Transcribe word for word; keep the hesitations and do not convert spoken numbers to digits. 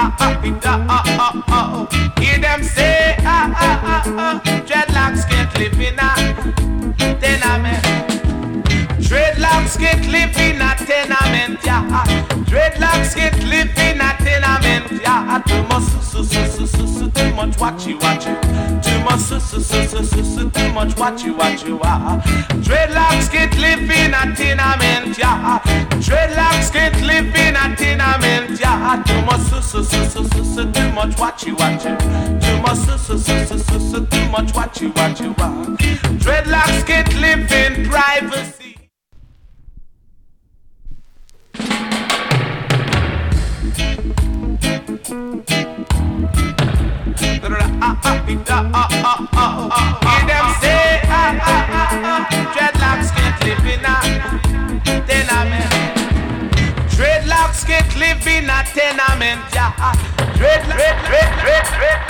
ah, ah, ah, ah, ah. Hear them say, ah, ah, ah, ah. Dreadlocks can't live in a tenement. Dreadlocks can't live in a tenement, yeah. Dreadlocks can't live in a tenement, yeah. Too much, so, so, so, so, so, too much watchy, watchy. Too much, so, so, so, so, so, so, too much watchy, watchy, ah. Dreadlocks can't live in a tenement, yeah. Dreadlocks can't live in a tenement, yeah. Too much, so, so, so, so, so, so, too much watchy, watchy. Too much, so, so, so, so, so, so, too much watchy, watchy, ah. Dreadlocks can't live in privacy. Hear them say, ah, ah, ah, ah. Dreadlocks can't live in a tenement. Dreadlocks can't live in a tenement, yeah. Dreadlocks, dread, dread, dread,